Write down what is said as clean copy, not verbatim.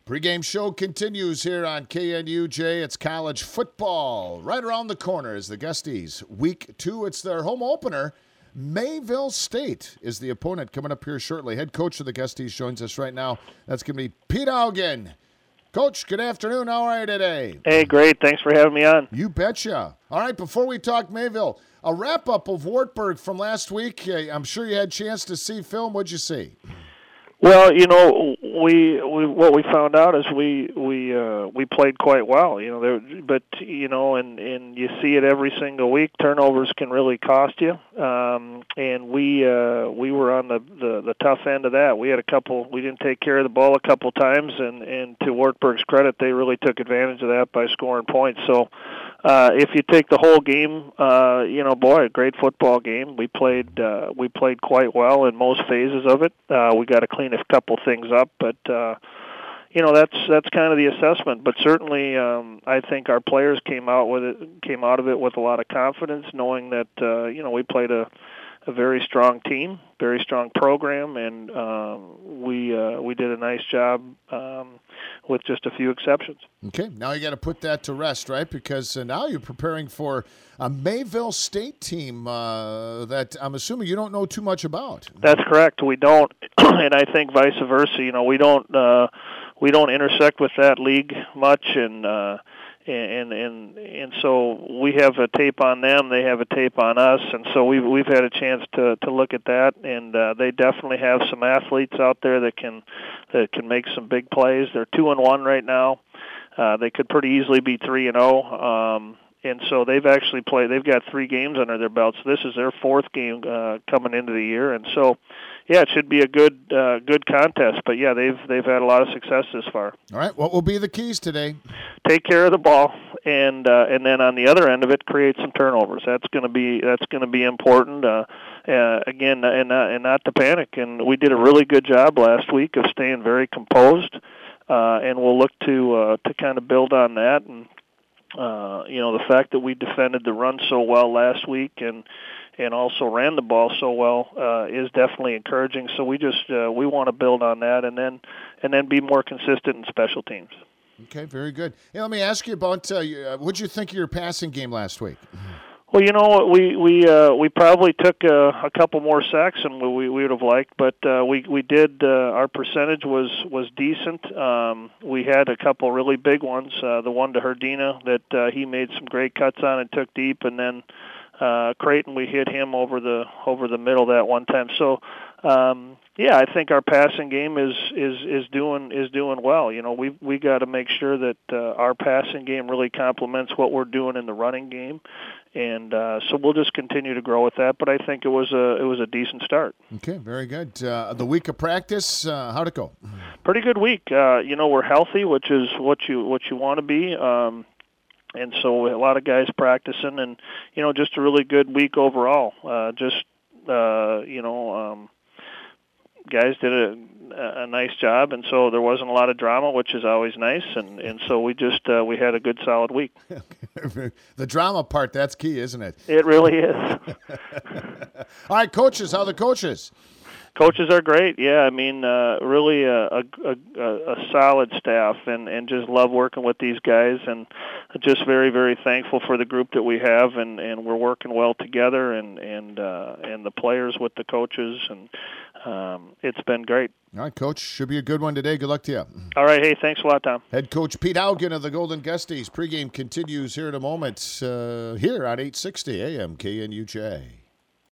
Pre-game show continues here on KNUJ. It's college football right around the corner as the Gusties. Week 2, it's their home opener. Mayville State is the opponent coming up here shortly. Head coach of the Gusties joins us right now. That's going to be Pete Augen. Coach, good afternoon. How are you today? Hey, great. Thanks for having me on. You betcha. All right, before we talk Mayville, a wrap-up of Wartburg from last week. I'm sure you had a chance to see film. What'd you see? Well, you know, we what we found out is we played quite well. You know, but you know, and you see it every single week. Turnovers can really cost you, and we were on the tough end of that. We had a couple. We didn't take care of the ball a couple times, and to Wartburg's credit, they really took advantage of that by scoring points. So, if you take the whole game, you know, boy, a great football game. We played quite well in most phases of it. We got to clean a couple things up, but you know, that's kind of the assessment. But certainly, I think our players came out of it with a lot of confidence, knowing that you know, we played a very strong team, very strong program, and we did a nice job with just a few exceptions. Okay, now you got to put that to rest, right? Because now you're preparing for a Mayville State team that I'm assuming you don't know too much about. That's correct. We don't, and I think vice versa. You know, we don't intersect with that league much, and so we have a tape on them, they have a tape on us, and so we've had a chance to look at that, and they definitely have some athletes out there that can make some big plays. They're 2-1 right now. They could pretty easily be 3-0. And so they've actually played. They've got 3 games under their belt. So this is their 4th game coming into the year, and so yeah, it should be a good contest. But yeah, they've had a lot of success this far. All right, what will be the keys today? Take care of the ball, and then on the other end of it, create some turnovers. That's going to be important. Again, and not to panic. And we did a really good job last week of staying very composed, and we'll look to kind of build on that. And you know, the fact that we defended the run so well last week and also ran the ball so well is definitely encouraging. So we want to build on that and then be more consistent in special teams. Okay, very good. Hey, let me ask you about what'd you think of your passing game last week? Well, you know, we probably took a couple more sacks than we would have liked, but we did. Our percentage was decent. We had a couple really big ones. The one to Herdina that he made some great cuts on and took deep, and then Creighton, we hit him over the middle that one time. So yeah, I think our passing game is doing well. You know, we got to make sure that our passing game really complements what we're doing in the running game, and so we'll just continue to grow with that. But I think it was a decent start. Okay, very good. The week of practice, how'd it go? Pretty good week. You know, we're healthy, which is what you want to be. And so a lot of guys practicing, and you know, just a really good week overall. You know, guys did a nice job, and so there wasn't a lot of drama, which is always nice. And so we had a good solid week. The drama part, that's key, isn't it? It really is. All right, coaches. How are the coaches? Coaches are great. Yeah, I mean, really a solid staff, and just love working with these guys, and just very, very thankful for the group that we have, and we're working well together, and the players with the coaches, and it's been great. All right, Coach. Should be a good one today. Good luck to you. All right. Hey, thanks a lot, Tom. Head coach Pete Augen of the Golden Gusties. Pregame continues here in a moment here on 860 AM KNUJ.